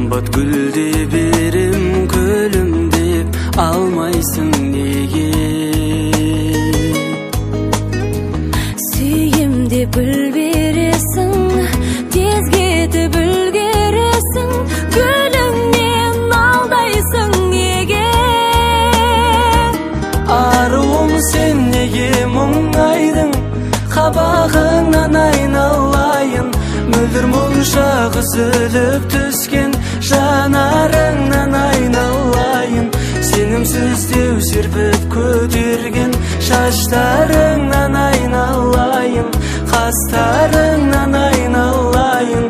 Кымбат гүлдү берим көлүм деп алмайсың неге? Сүйем деп гүл бересің, тез кетип үлгересің, гүліңнен алдайсың неге? Аруым сен неге мұңайдың, қабағыңнан айналайын, мөлдір мұнша үзіліп түскен жанарыңнан айналайын, сенімсіз деу серпіп көтерген шаштарыңнан айналайын, қастарыңнан айналайын,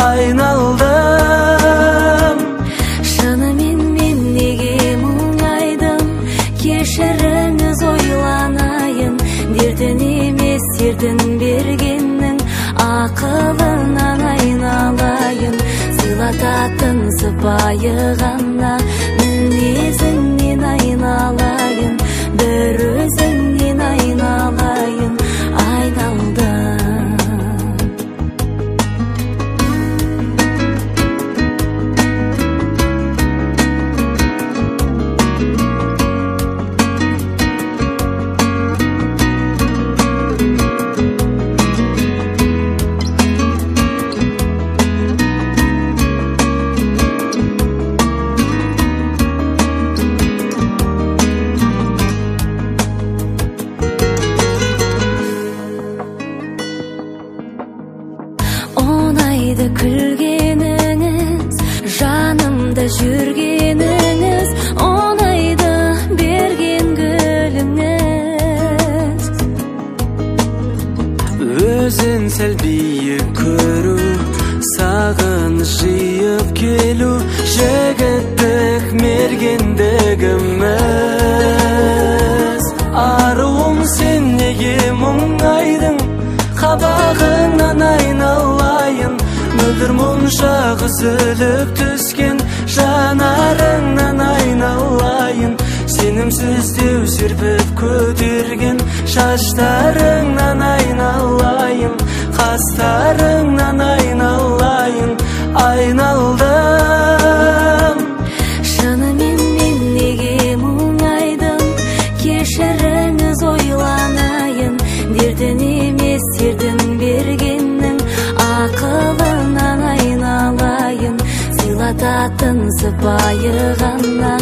айналдым. Шынымен мен неге мұңайдым, кешіріңіз ойланайын, дертін емес сердін бергеннің ақылынан айналайын, сыйлататын сыпайы ғана мінезіңнен айналайын, бір өзіңнен айналайын, айналдым. Оңайды күлгеніңіз, жанымда жүргеніңіз, оңайды берген гүліңіз. Өзін сәл биік көру, сағыныш жиып келу, жігіттік мергендігіміз. Аруым сен неге мұңайдың, қабағыңнан айналайын, мөлдір мұнша үзіліп түскен жанарыңнан айналайын, сенімсіз деу серпіп көтерген шаштарыңнан айналайын, қастарыңнан айналайын, айналдым. Шынымен мен неге мұңайдым, кешіріңіз ойланайын, дертін емес сердін бергеннің ақылынан айналайын, сыйлататын сыпайы ғана